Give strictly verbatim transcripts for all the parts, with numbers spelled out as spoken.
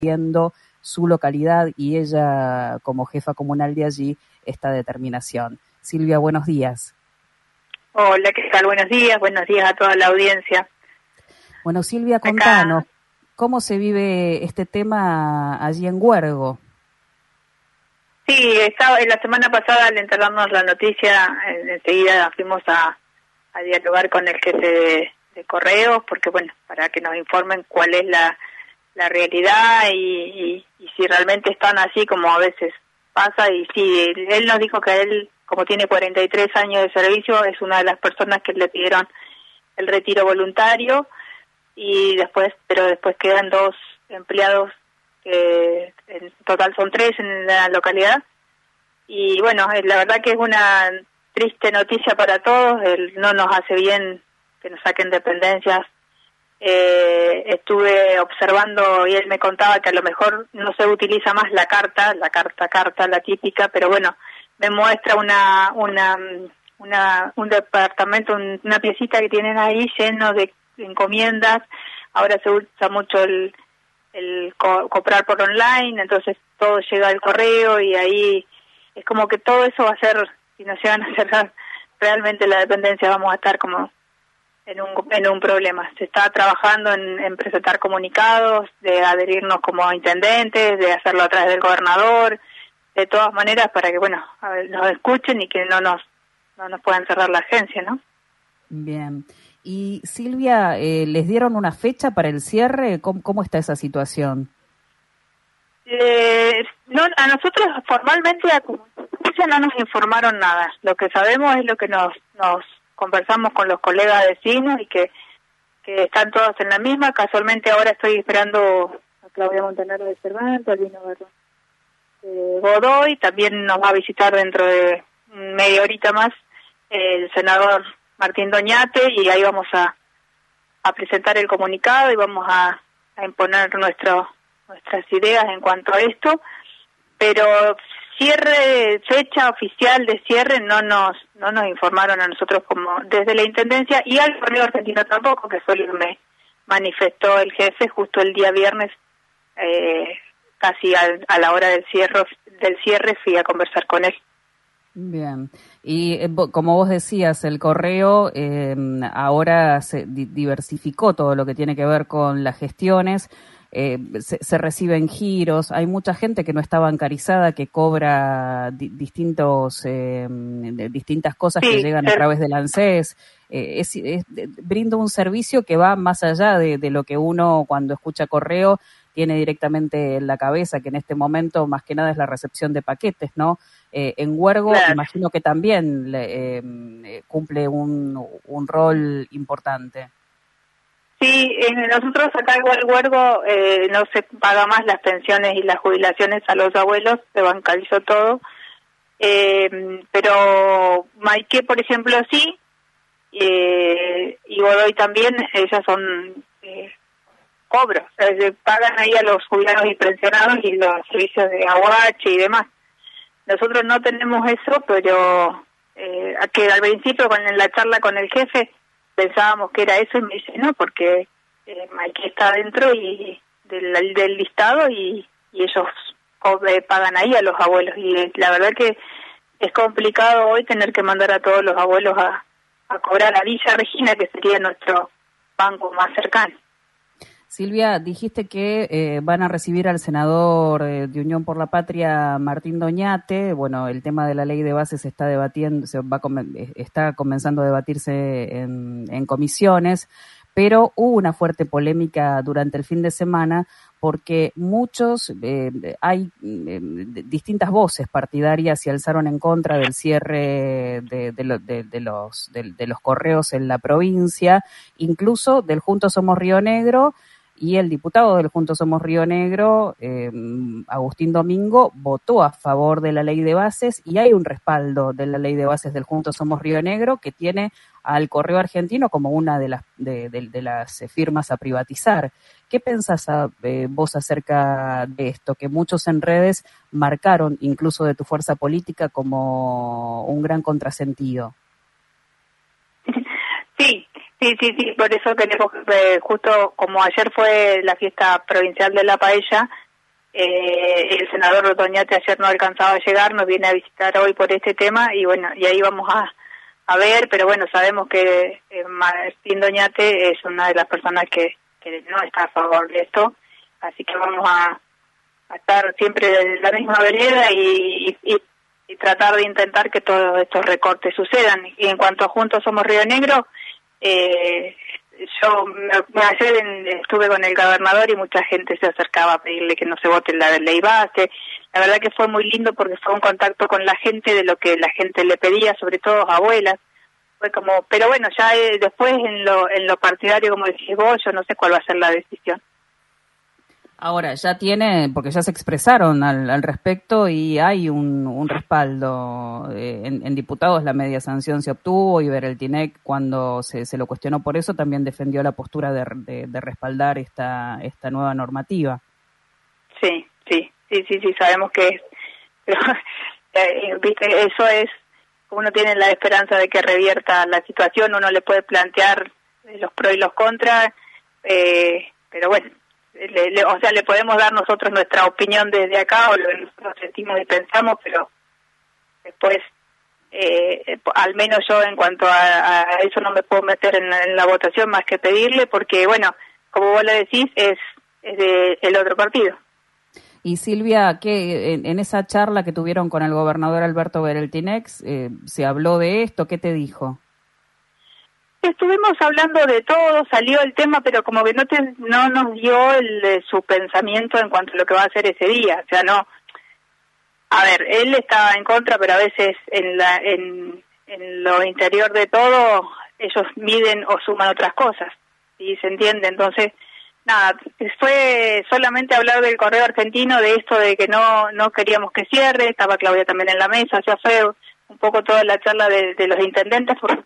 viendo su localidad y ella, como jefa comunal de allí, esta determinación. Silvia, buenos días. Hola, ¿qué tal? Buenos días, buenos días a toda la audiencia. Bueno, Silvia, contanos, Acá. ¿cómo se vive este tema allí en Huergo? Sí, estaba, la semana pasada al enterarnos la noticia, enseguida fuimos a, a dialogar con el jefe de, de Correos, porque bueno, para que nos informen cuál es la, la realidad y, y, y si realmente están así como a veces pasa. Y sí, él nos dijo que él, como tiene cuarenta y tres años de servicio, es una de las personas que le pidieron el retiro voluntario, y después, pero después quedan dos empleados, que en total son tres en la localidad. Y bueno, la verdad que es una triste noticia para todos. El, no nos hace bien que nos saquen dependencias. Eh, estuve observando y él me contaba que a lo mejor no se utiliza más la carta, la carta carta, la típica, pero bueno, me muestra una una una un departamento, un, una piecita que tienen ahí lleno de encomiendas. Ahora se usa mucho el el co comprar por online, entonces todo llega al correo y ahí es como que todo eso va a ser, si nos llegan a cerrar realmente la dependencia, vamos a estar como en un en un problema. Se está trabajando en, en presentar comunicados, de adherirnos como intendentes, de hacerlo a través del gobernador, de todas maneras para que, bueno, a ver, nos escuchen y que no nos no nos puedan cerrar la agencia, ¿no? Bien. Y Silvia, eh, ¿les dieron una fecha para el cierre? ¿Cómo, cómo está esa situación? Eh, no, a nosotros formalmente a Justicia no nos informaron nada. Lo que sabemos es lo que nos nos conversamos con los colegas vecinos y que, que están todos en la misma. Casualmente ahora estoy esperando a Claudia Montanaro de Cervantes, al Vino de Godoy. También nos va a visitar dentro de media horita más el senador Martín Doñate, y ahí vamos a, a presentar el comunicado y vamos a, a imponer nuestro, nuestras ideas en cuanto a esto. Pero cierre, fecha oficial de cierre no nos no nos informaron a nosotros como desde la Intendencia, y al Correo Argentino tampoco, que fue lo que me manifestó el jefe justo el día viernes, eh, casi al, a la hora del cierre, del cierre fui a conversar con él. Bien, y eh, como vos decías, el correo eh, ahora se di diversificó todo lo que tiene que ver con las gestiones, eh, se, se reciben giros, hay mucha gente que no está bancarizada, que cobra di distintos eh, distintas cosas sí, que llegan a través del ANSES, eh, es, es, brinda un servicio que va más allá de, de lo que uno cuando escucha correo tiene directamente en la cabeza, que en este momento más que nada es la recepción de paquetes, ¿no? Eh, en Huergo, claro, imagino que también eh, cumple un, un rol importante. Sí, eh, nosotros acá en Huergo eh, no se paga más las pensiones y las jubilaciones a los abuelos, se bancarizó todo, eh, pero Maiqué, por ejemplo, sí, eh, y Godoy también, ellas son eh, cobros, o sea, se pagan ahí a los jubilados y pensionados y los servicios de aguache y demás. Nosotros no tenemos eso, pero eh, que al principio con la charla con el jefe pensábamos que era eso, y me dice no, porque eh, Maiqué está dentro y del, del listado y, y ellos eh, pagan ahí a los abuelos, y eh, la verdad que es complicado hoy tener que mandar a todos los abuelos a, a cobrar a Villa Regina, que sería nuestro banco más cercano. Silvia, dijiste que eh, van a recibir al senador eh, de Unión por la Patria, Martín Doñate. Bueno, el tema de la ley de bases se está debatiendo, se va a, está comenzando a debatirse en, en comisiones, pero hubo una fuerte polémica durante el fin de semana porque muchos, eh, hay eh, distintas voces partidarias se alzaron en contra del cierre de, de, lo, de, de, los, de, de los correos en la provincia, incluso del Juntos Somos Río Negro. Y el diputado del Juntos Somos Río Negro, eh, Agustín Domingo, votó a favor de la ley de bases, y hay un respaldo de la ley de bases del Juntos Somos Río Negro que tiene al Correo Argentino como una de las de, de, de las firmas a privatizar. ¿Qué pensás a, eh, vos acerca de esto? Que muchos en redes marcaron, incluso de tu fuerza política, como un gran contrasentido. Sí. Sí, sí, sí, por eso queremos, eh, justo como ayer fue la fiesta provincial de la paella, Eh, el senador Doñate ayer no alcanzaba a llegar, nos viene a visitar hoy por este tema y bueno, y ahí vamos a, a ver, pero bueno, sabemos que eh, Martín Doñate es una de las personas que, que no está a favor de esto, así que vamos a, a estar siempre en la misma vereda y, y, y tratar de intentar que todos estos recortes sucedan. Y en cuanto a Juntos Somos Río Negro, eh, yo me, ayer en, estuve con el gobernador y mucha gente se acercaba a pedirle que no se vote la ley base. La verdad que fue muy lindo porque fue un contacto con la gente de lo que la gente le pedía, sobre todo abuelas. Fue como, pero bueno, ya eh, después en lo en lo partidario, como decís vos, yo no sé cuál va a ser la decisión. Ahora, ya tiene, porque ya se expresaron al, al respecto y hay un, un respaldo. Eh, en, en diputados la media sanción se obtuvo y Bereltinec, cuando se, se lo cuestionó por eso, también defendió la postura de, de, de respaldar esta esta nueva normativa. Sí, sí, sí, sí, sí, sabemos que es. Pero, eh, viste, eso es, uno tiene la esperanza de que revierta la situación, uno le puede plantear los pros y los contras, eh, pero bueno. Le, le, o sea, le podemos dar nosotros nuestra opinión desde acá o lo que nosotros sentimos y pensamos, pero después, eh, al menos yo en cuanto a, a eso no me puedo meter en la, en la votación más que pedirle, porque bueno, como vos lo decís, es, es de el otro partido. Y Silvia, ¿qué, en, en esa charla que tuvieron con el gobernador Alberto Bereltinec, eh, se habló de esto? ¿Qué te dijo? Estuvimos hablando de todo, salió el tema, pero como que no te, no nos dio el, su pensamiento en cuanto a lo que va a hacer ese día. O sea, no. A ver, él estaba en contra, pero a veces en la en, en lo interior de todo ellos miden o suman otras cosas. ¿Sí? ¿Se entiende? Entonces, nada, fue solamente hablar del correo argentino, de esto de que no no queríamos que cierre, estaba Claudia también en la mesa, o sea, fue un poco toda la charla de, de los intendentes por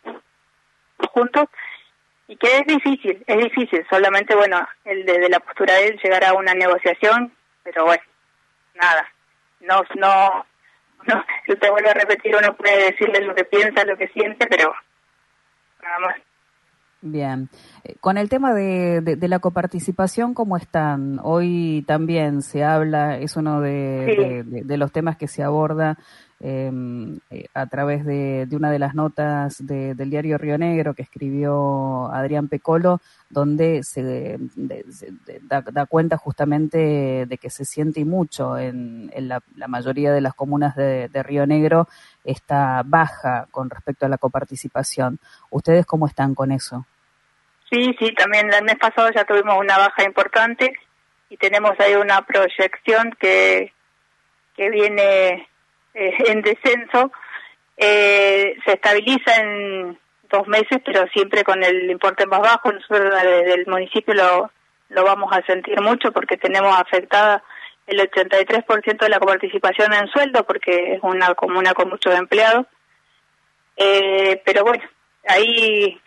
juntos, y que es difícil, es difícil, solamente, bueno, el desde la postura de él llegar a una negociación, pero bueno, nada, no, no, no, yo te vuelvo a repetir, uno puede decirle lo que piensa, lo que siente, pero nada más. Bien. Con el tema de, de, de la coparticipación, ¿cómo están? Hoy también se habla, es uno de, sí. de, de, de los temas que se aborda eh, a través de, de una de las notas de, del diario Río Negro que escribió Adrián Pecolo, donde se, de, se de, da, da cuenta justamente de que se siente y mucho en, en la, la mayoría de las comunas de, de Río Negro esta baja con respecto a la coparticipación. ¿Ustedes cómo están con eso? Sí, sí, también el mes pasado ya tuvimos una baja importante y tenemos ahí una proyección que que viene eh, en descenso. Eh, se estabiliza en dos meses, pero siempre con el importe más bajo. Nosotros desde el municipio lo, lo vamos a sentir mucho porque tenemos afectada el ochenta y tres por ciento de la coparticipación en sueldo, porque es una comuna con muchos empleados. Eh, pero bueno, ahí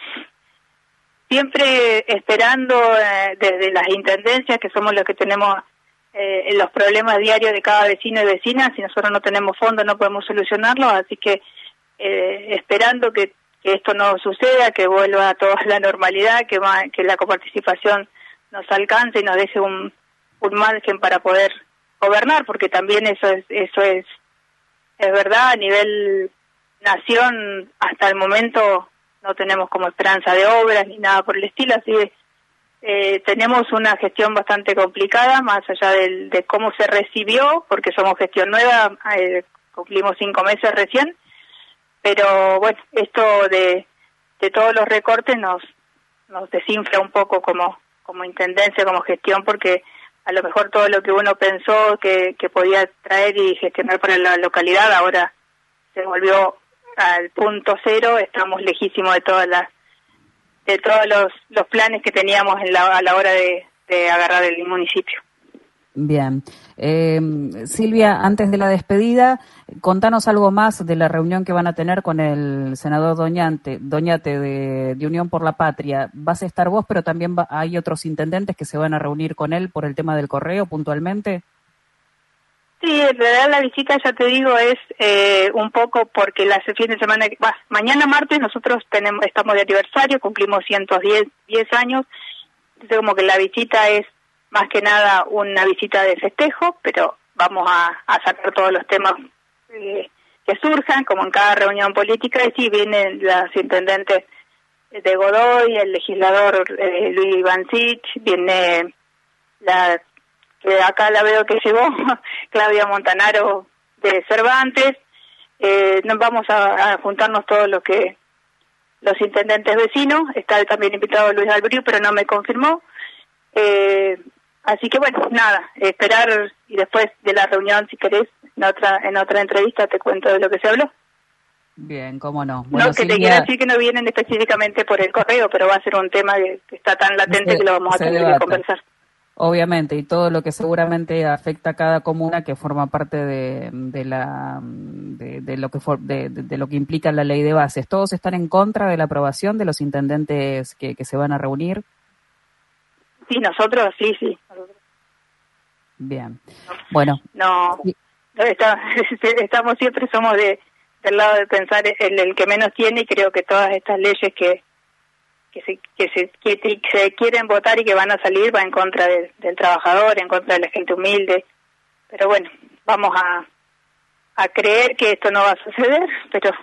siempre esperando eh, desde las intendencias, que somos los que tenemos eh, los problemas diarios de cada vecino y vecina. Si nosotros no tenemos fondos no podemos solucionarlos, así que eh, esperando que, que esto no suceda, que vuelva a toda la normalidad, que, va, que la coparticipación nos alcance y nos deje un, un margen para poder gobernar, porque también eso es eso es es verdad. A nivel nación hasta el momento no tenemos como esperanza de obras ni nada por el estilo, así que eh, tenemos una gestión bastante complicada, más allá del, de cómo se recibió, porque somos gestión nueva, eh, cumplimos cinco meses recién, pero bueno, esto de, de todos los recortes nos nos desinfla un poco como como intendencia, como gestión, porque a lo mejor todo lo que uno pensó que, que podía traer y gestionar para la localidad ahora se volvió al punto cero. Estamos lejísimos de todas las de todos los, los planes que teníamos en la, a la hora de, de agarrar el municipio. Bien. Eh, Silvia, antes de la despedida, contanos algo más de la reunión que van a tener con el senador Doñate, Doñate de, de Unión por la Patria. Vas a estar vos, pero también va, hay otros intendentes que se van a reunir con él por el tema del correo puntualmente. Sí, en realidad la visita, ya te digo, es eh, un poco porque la fin de semana, bah, mañana martes nosotros tenemos estamos de aniversario, cumplimos ciento diez años, entonces como que la visita es más que nada una visita de festejo, pero vamos a, a sacar todos los temas eh, que surjan, como en cada reunión política, y sí, vienen las intendentes de Godoy, el legislador eh, Luis Ivancich, viene la que acá la veo que llegó, Claudia Montanaro de Cervantes, eh, nos vamos a, a juntarnos todos los que los intendentes vecinos, está también invitado Luis Albriu, pero no me confirmó, eh, así que bueno, nada, esperar y después de la reunión, si querés, en otra en otra entrevista te cuento de lo que se habló. Bien, cómo no. Bueno, no, que Silvia, te quiero decir que no vienen específicamente por el correo, pero va a ser un tema que, que está tan latente se, que lo vamos a tener debata. que conversar. Obviamente, y todo lo que seguramente afecta a cada comuna que forma parte de, de la de, de lo que for, de, de, de lo que implica la ley de bases. ¿Todos están en contra de la aprobación de los intendentes que, que se van a reunir? Sí, nosotros, sí, sí. Bien. Bueno. No, no está, estamos siempre, somos de del lado de pensar en el que menos tiene, y creo que todas estas leyes que que se que se, que se quieren votar y que van a salir va en contra de, del trabajador, en contra de la gente humilde. Pero bueno, vamos a a creer que esto no va a suceder, pero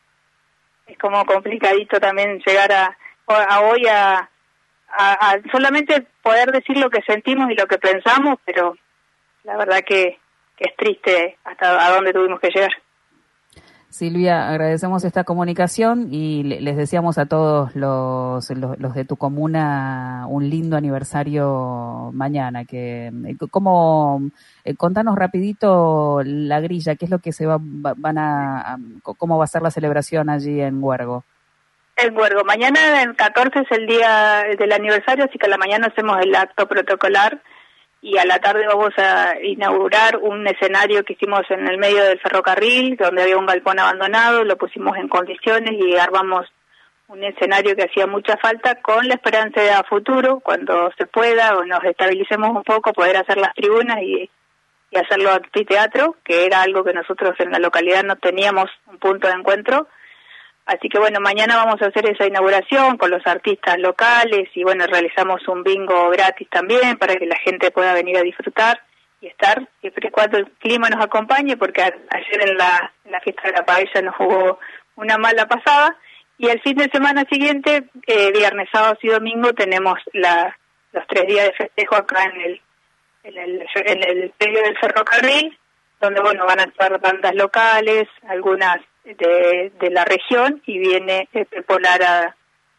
es como complicadito también llegar a, a hoy a, a, a solamente poder decir lo que sentimos y lo que pensamos, pero la verdad que, que es triste hasta a dónde tuvimos que llegar. Silvia, agradecemos esta comunicación y les deseamos a todos los, los, los de tu comuna un lindo aniversario mañana. Que cómo, eh, contanos rapidito la grilla, qué es lo que se va, van a, a, cómo va a ser la celebración allí en Huergo. En Huergo, mañana el catorce es el día del aniversario, así que a la mañana hacemos el acto protocolar. Y a la tarde vamos a inaugurar un escenario que hicimos en el medio del ferrocarril, donde había un galpón abandonado, lo pusimos en condiciones y armamos un escenario que hacía mucha falta, con la esperanza de a futuro, cuando se pueda o nos estabilicemos un poco, poder hacer las tribunas y, y hacerlo anfiteatro, que era algo que nosotros en la localidad no teníamos un punto de encuentro. Así que bueno, mañana vamos a hacer esa inauguración con los artistas locales y bueno, realizamos un bingo gratis también para que la gente pueda venir a disfrutar y estar, siempre y cuando el clima nos acompañe, porque a, ayer en la, en la fiesta de la paella nos jugó una mala pasada, y el fin de semana siguiente, eh, viernes, sábado y domingo, tenemos la, los tres días de festejo acá en el en el, en el medio del ferrocarril, donde bueno, van a estar bandas locales, algunas de, de la región, y viene este Polar a,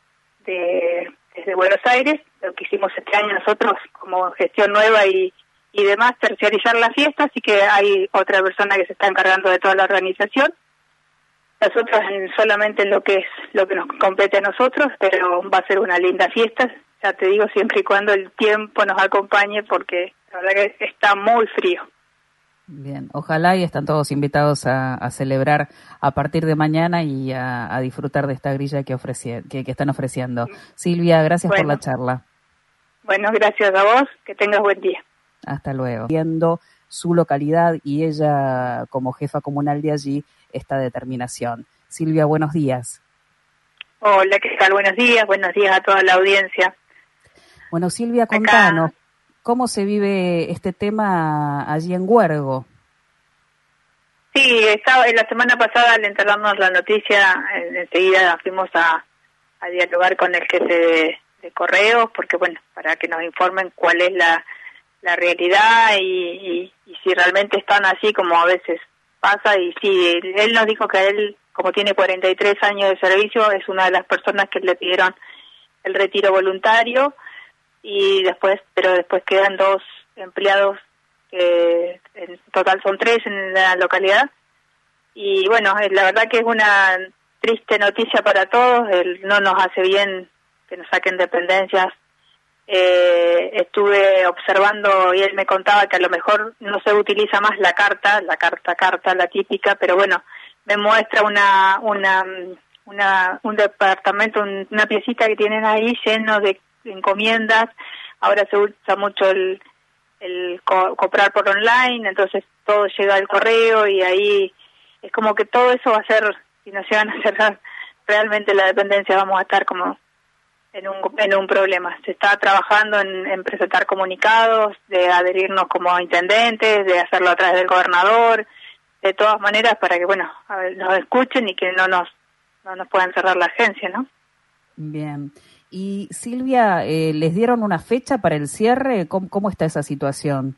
de, desde Buenos Aires. Lo que hicimos este año nosotros como gestión nueva y, y demás, terciarizar la fiesta, así que hay otra persona que se está encargando de toda la organización. Nosotros en, solamente en lo que es lo que nos compete a nosotros, pero va a ser una linda fiesta, ya te digo, siempre y cuando el tiempo nos acompañe, porque la verdad que está muy frío. Bien, ojalá, y están todos invitados a, a celebrar a partir de mañana y a, a disfrutar de esta grilla que, ofreci- que, que están ofreciendo. Silvia, gracias bueno, por la charla. Bueno, gracias a vos, que tengas buen día. Hasta luego. Viendo su localidad y ella como jefa comunal de allí, esta determinación. Silvia, buenos días. Hola, ¿qué tal? Buenos días, buenos días a toda la audiencia. Bueno, Silvia, contanos, Acá. ¿Cómo se vive este tema allí en Huergo? Sí, estaba, en la semana pasada, al enterarnos la noticia, enseguida fuimos a, a dialogar con el jefe de, de Correos, porque bueno, para que nos informen cuál es la, la realidad y, y, y si realmente están así como a veces pasa. Y sí, él nos dijo que él, como tiene cuarenta y tres años de servicio, es una de las personas que le pidieron el retiro voluntario, y después, pero después quedan dos empleados, que en total son tres en la localidad, y bueno, la verdad que es una triste noticia para todos. Él no nos hace bien que nos saquen dependencias. Eh, estuve observando y él me contaba que a lo mejor no se utiliza más la carta, la carta carta, la típica, pero bueno, me muestra una una una un departamento, un, una piecita que tienen ahí lleno de encomiendas. Ahora se usa mucho el, el co- comprar por online, entonces todo llega al correo, y ahí es como que todo eso va a ser, si nos llegan a cerrar realmente la dependencia, vamos a estar como en un en un problema. Se está trabajando en, en presentar comunicados, de adherirnos como intendentes, de hacerlo a través del gobernador, de todas maneras para que, bueno, a ver, nos escuchen y que no nos no nos puedan cerrar la agencia, ¿no? Bien. Y Silvia, eh, ¿les dieron una fecha para el cierre? ¿Cómo, cómo está esa situación?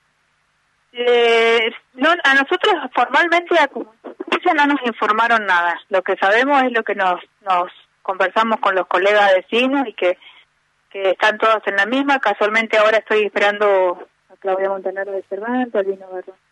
Eh, no, a nosotros formalmente a Justicia no nos informaron nada. Lo que sabemos es lo que nos nos conversamos con los colegas vecinos y que, que están todos en la misma. Casualmente ahora estoy esperando a Claudia Montanaro de Cervantes, al Vino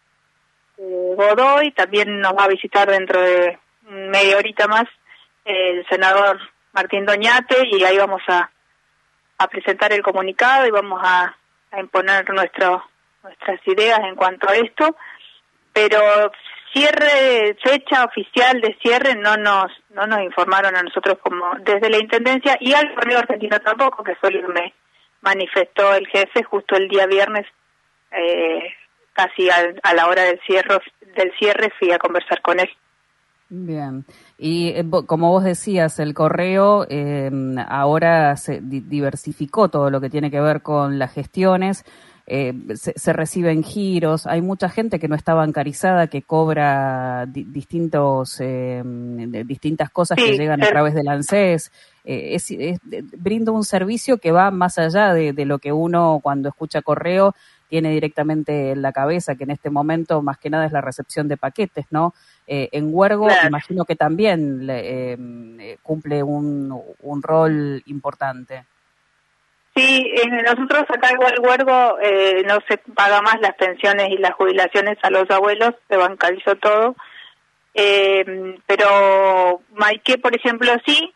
de Godoy, también nos va a visitar dentro de media horita más el senador Martín Doñate y ahí vamos a, a presentar el comunicado y vamos a, a imponer nuestro, nuestras ideas en cuanto a esto, pero cierre, fecha oficial de cierre no nos no nos informaron a nosotros como desde la Intendencia y al Correo Argentino tampoco, que fue lo que me manifestó el jefe justo el día viernes, eh, casi a, a la hora del cierre, del cierre fui a conversar con él. Bien, y eh, como vos decías, el correo eh, ahora se di- diversificó todo lo que tiene que ver con las gestiones, eh, se, se reciben giros, hay mucha gente que no está bancarizada, que cobra di- distintos eh, de distintas cosas Sí, que llegan a través del ANSES, eh, es, es, brinda un servicio que va más allá de, de lo que uno cuando escucha correo tiene directamente en la cabeza, que en este momento más que nada es la recepción de paquetes, ¿no? Eh, en Huergo, claro. imagino que también eh, eh, cumple un, un rol importante. Sí, eh, nosotros acá igual Huergo eh, no se paga más las pensiones y las jubilaciones a los abuelos, se bancarizó todo, eh, pero Maiqué, por ejemplo, sí,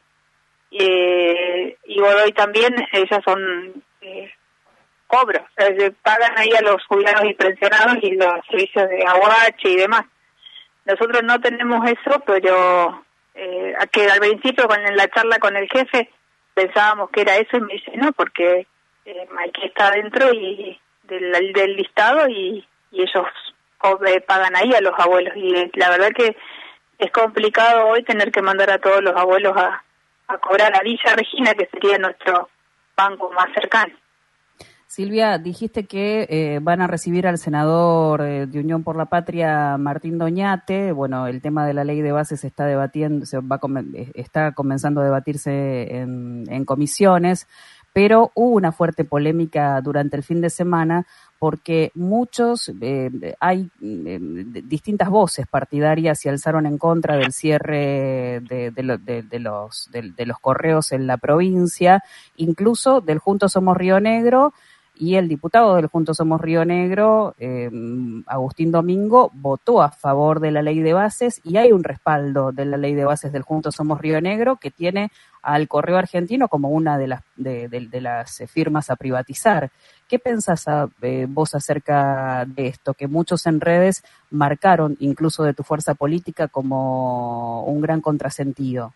eh, y Godoy también, ellas son eh, cobros, o sea, se pagan ahí a los jubilados y pensionados y los servicios de aguache y demás. Nosotros no tenemos eso, pero eh, que al principio con en la charla con el jefe pensábamos que era eso y me dice no, porque eh, Mike está dentro y del, del listado y, y ellos eh, pagan ahí a los abuelos y eh, la verdad que es complicado hoy tener que mandar a todos los abuelos a, a cobrar a Villa Regina, que sería nuestro banco más cercano. Silvia, dijiste que eh, van a recibir al senador eh, de Unión por la Patria, Martín Doñate. Bueno, el tema de la ley de bases se está debatiendo, se va a, está comenzando a debatirse en, en comisiones, pero hubo una fuerte polémica durante el fin de semana porque muchos, eh, hay eh, distintas voces partidarias se alzaron en contra del cierre de, de, lo, de, de, los, de, de los correos en la provincia, incluso del Juntos Somos Río Negro. Y el diputado del Juntos Somos Río Negro, eh, Agustín Domingo, votó a favor de la ley de bases y hay un respaldo de la ley de bases del Juntos Somos Río Negro que tiene al Correo Argentino como una de las de, de, de las firmas a privatizar. ¿Qué pensás a, eh, vos acerca de esto? Que muchos en redes marcaron, incluso de tu fuerza política, como un gran contrasentido.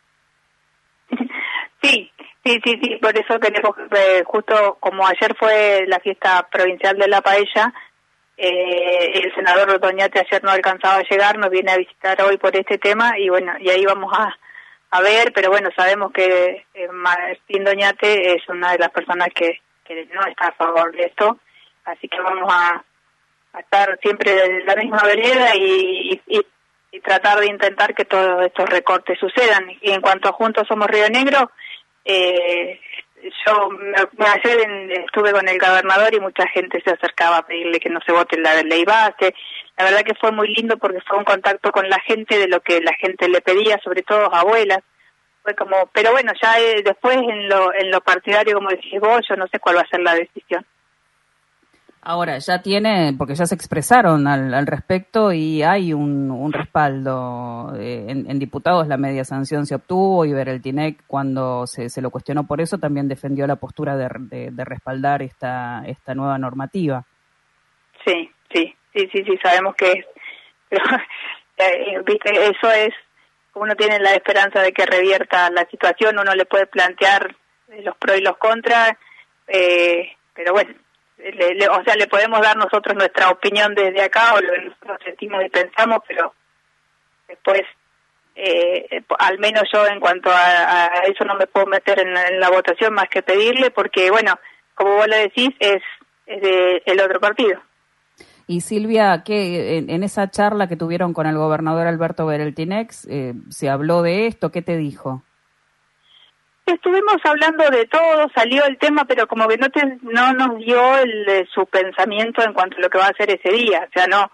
Sí. Sí, sí, sí, por eso queremos, eh, justo como ayer fue la fiesta provincial de La Paella, eh, el senador Doñate ayer no alcanzaba a llegar, nos viene a visitar hoy por este tema y bueno, y ahí vamos a, a ver, pero bueno, sabemos que eh, Martín Doñate es una de las personas que, que no está a favor de esto, así que vamos a, a estar siempre de la misma vereda y, y, y tratar de intentar que todos estos recortes sucedan. Y en cuanto a Juntos Somos Río Negro, Eh, yo me, ayer en, estuve con el gobernador y mucha gente se acercaba a pedirle que no se vote la ley base. La verdad que fue muy lindo porque fue un contacto con la gente de lo que la gente le pedía, sobre todo abuelas. Fue como, pero bueno, ya eh, después en lo en lo partidario, como decís vos, yo no sé cuál va a ser la decisión. Ahora, ya tiene, porque ya se expresaron al, al respecto y hay un, un respaldo. Eh, en, en diputados la media sanción se obtuvo y Bereltinec, cuando se, se lo cuestionó por eso, también defendió la postura de, de, de respaldar esta, esta nueva normativa. Sí, sí, sí, sí, sí, sabemos que es. Pero, eh, viste, eso es, uno tiene la esperanza de que revierta la situación, uno le puede plantear los pros y los contras, eh, pero bueno. Le, le, o sea, le podemos dar nosotros nuestra opinión desde acá o lo que nosotros sentimos y pensamos, pero después eh, al menos yo en cuanto a, a eso no me puedo meter en la, en la votación más que pedirle, porque bueno, como vos lo decís, es, es de el otro partido. Y Silvia, ¿qué, en, en esa charla que tuvieron con el gobernador Alberto Bereltinex, eh, se habló de esto? ¿Qué te dijo? Estuvimos hablando de todo, salió el tema, pero como que no te, no nos dio el, su pensamiento en cuanto a lo que va a hacer ese día. O sea, no.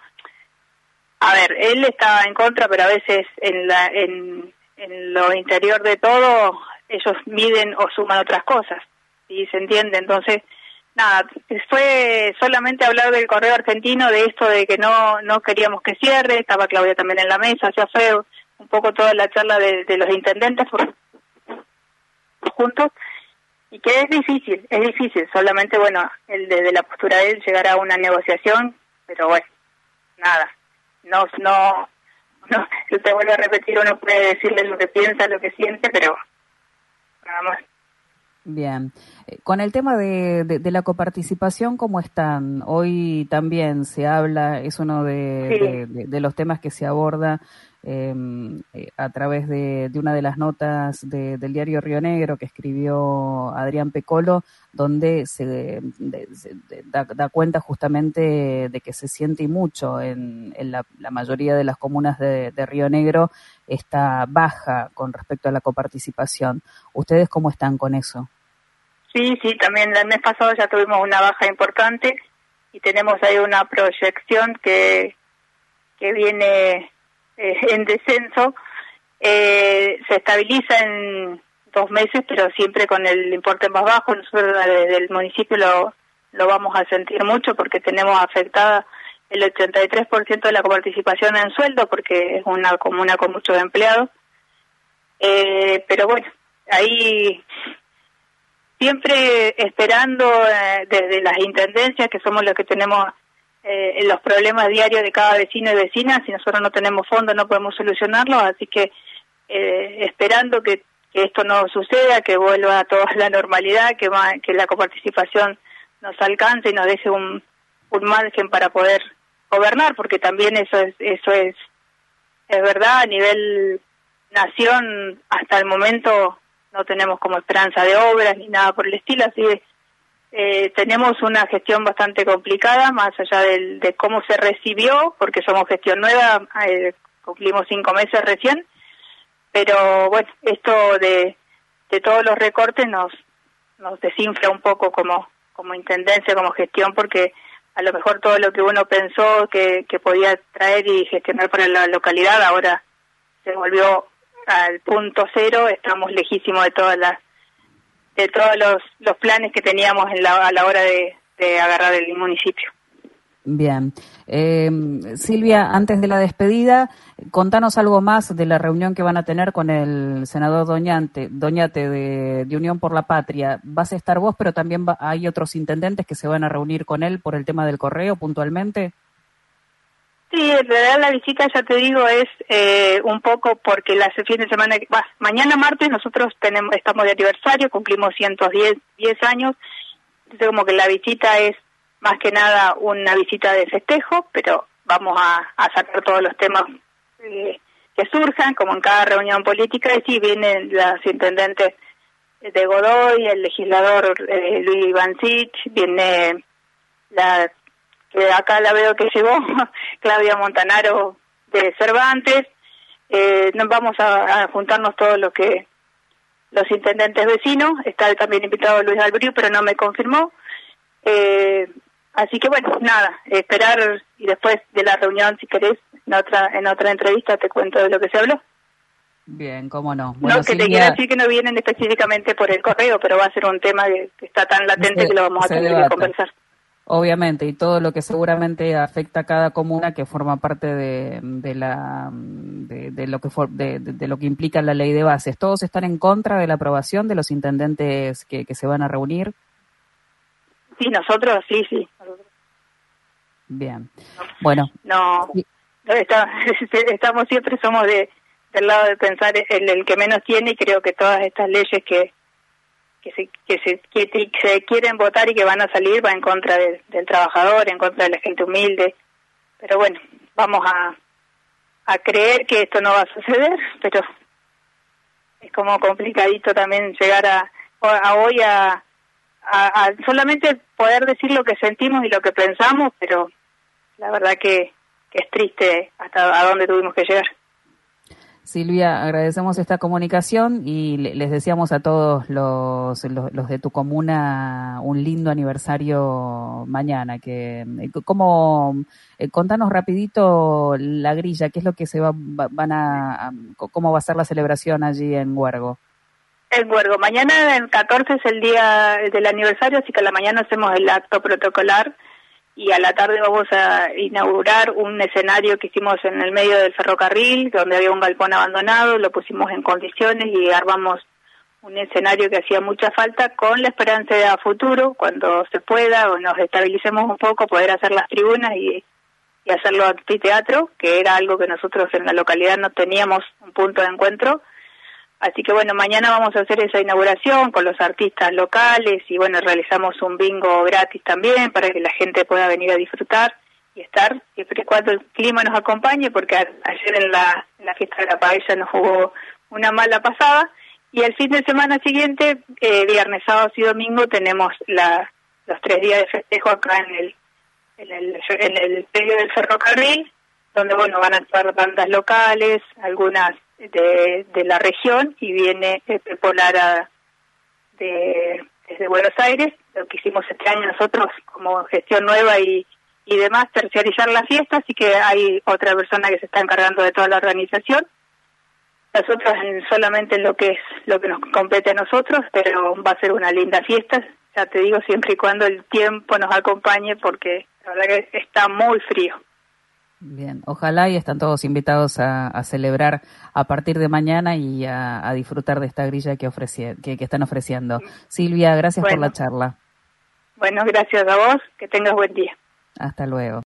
A ver, él estaba en contra, pero a veces en, la, en, en lo interior de todo ellos miden o suman otras cosas. ¿Sí? ¿Se entiende? Entonces, nada, fue solamente hablar del correo argentino, de esto de que no no queríamos que cierre, estaba Claudia también en la mesa, o sea, fue un poco toda la charla de, de los intendentes por, juntos, y que es difícil, es difícil, solamente, bueno, el desde la postura de él llegar a una negociación, pero bueno, nada, no, no, no, te vuelvo a repetir, uno puede decirle lo que piensa, lo que siente, pero nada más. Bien. Con el tema de, de, de la coparticipación, ¿cómo están? Hoy también se habla, es uno de, sí. de, de, de los temas que se aborda eh, a través de, de una de las notas de, del diario Río Negro que escribió Adrián Pecolo, donde se, de, se de, da, da cuenta justamente de que se siente y mucho en, en la, la mayoría de las comunas de, de Río Negro esta baja con respecto a la coparticipación. ¿Ustedes cómo están con eso? Sí, sí, también el mes pasado ya tuvimos una baja importante y tenemos ahí una proyección que que viene eh, en descenso. Eh, se estabiliza en dos meses, pero siempre con el importe más bajo. Nosotros desde el municipio lo, lo vamos a sentir mucho porque tenemos afectada el ochenta y tres por ciento de la coparticipación en sueldo, porque es una comuna con muchos empleados. Eh, pero bueno, ahí siempre esperando eh, desde las intendencias, que somos los que tenemos eh, los problemas diarios de cada vecino y vecina. Si nosotros no tenemos fondos no podemos solucionarlos, así que eh, esperando que, que esto no suceda, que vuelva a toda la normalidad, que, va, que la coparticipación nos alcance y nos deje un, un margen para poder gobernar, porque también eso es eso es es verdad. A nivel nación hasta el momento no tenemos como esperanza de obras ni nada por el estilo, así que eh, tenemos una gestión bastante complicada, más allá del, de cómo se recibió, porque somos gestión nueva, eh, cumplimos cinco meses recién, pero bueno, esto de, de todos los recortes nos nos desinfla un poco como como intendencia, como gestión, porque a lo mejor todo lo que uno pensó que, que podía traer y gestionar para la localidad ahora se volvió al punto cero. Estamos lejísimos de todas las de todos los, los planes que teníamos en la, a la hora de, de agarrar el municipio. Bien. Eh, Silvia, antes de la despedida, contanos algo más de la reunión que van a tener con el senador Doñate, Doñate de, de Unión por la Patria. Vas a estar vos, pero también va, hay otros intendentes que se van a reunir con él por el tema del correo puntualmente. Sí, en realidad la visita, ya te digo, es eh, un poco porque la fin de semana, bah, mañana martes nosotros tenemos estamos de aniversario, cumplimos ciento diez años, entonces como que la visita es más que nada una visita de festejo, pero vamos a, a sacar todos los temas eh, que surjan, como en cada reunión política, y sí, vienen las intendentes de Godoy, el legislador eh, Luis Ivancich, viene la que acá la veo que llegó, Claudia Montanaro de Cervantes. Eh, nos vamos a, a juntarnos todos los que los intendentes vecinos. Está también invitado Luis Albriu, pero no me confirmó. Eh, así que bueno, nada, esperar, y después de la reunión, si querés, en otra en otra entrevista te cuento de lo que se habló. Bien, cómo no. Bueno, no, que Silvia, te quiero decir que no vienen específicamente por el correo, pero va a ser un tema que, que está tan latente se, que lo vamos a tener debata. que conversar. Obviamente, y todo lo que seguramente afecta a cada comuna que forma parte de, de la de, de lo que for, de, de, de lo que implica la ley de bases. ¿Todos están en contra de la aprobación de los intendentes que, que se van a reunir? Sí, nosotros sí, sí. Bien. Bueno. No, no está, estamos siempre somos de del lado de pensar en el que menos tiene, y creo que todas estas leyes que que se que se que se quieren votar y que van a salir va en contra de, del trabajador, en contra de la gente humilde. Pero bueno, vamos a a creer que esto no va a suceder, pero es como complicadito también llegar a, a hoy a, a, a solamente poder decir lo que sentimos y lo que pensamos, pero la verdad que, que es triste hasta a dónde tuvimos que llegar. Silvia, agradecemos esta comunicación y les deseamos a todos los, los, los de tu comuna un lindo aniversario mañana. Que cómo, eh, contanos rapidito la grilla, qué es lo que se va, van a, a, cómo va a ser la celebración allí en Huergo. En Huergo, mañana el catorce es el día del aniversario, así que a la mañana hacemos el acto protocolar. Y a la tarde vamos a inaugurar un escenario que hicimos en el medio del ferrocarril, donde había un galpón abandonado, lo pusimos en condiciones y armamos un escenario que hacía mucha falta, con la esperanza de a futuro, cuando se pueda o nos estabilicemos un poco, poder hacer las tribunas y, y hacerlo anfiteatro, que era algo que nosotros en la localidad no teníamos un punto de encuentro. Así que bueno, mañana vamos a hacer esa inauguración con los artistas locales y bueno, realizamos un bingo gratis también para que la gente pueda venir a disfrutar y estar, siempre y cuando el clima nos acompañe, porque a, ayer en la, en la fiesta de la paella nos jugó una mala pasada, y el fin de semana siguiente, eh, viernes, sábado y domingo, tenemos la, los tres días de festejo acá en el, en el, en el medio del ferrocarril, donde bueno, van a actuar bandas locales, algunas De, de la región, y viene el Polar a, de, desde Buenos Aires. Lo que hicimos este año nosotros como gestión nueva y, y demás, terciarizar la fiesta, así que hay otra persona que se está encargando de toda la organización. Nosotros en, solamente en lo que es lo que nos compete a nosotros, pero va a ser una linda fiesta, ya te digo, siempre y cuando el tiempo nos acompañe, porque la verdad que está muy frío. Bien, ojalá, y están todos invitados a, a celebrar a partir de mañana y a, a disfrutar de esta grilla que, ofreci- que, que están ofreciendo. Silvia, gracias bueno, por la charla. Bueno, gracias a vos, que tengas buen día. Hasta luego.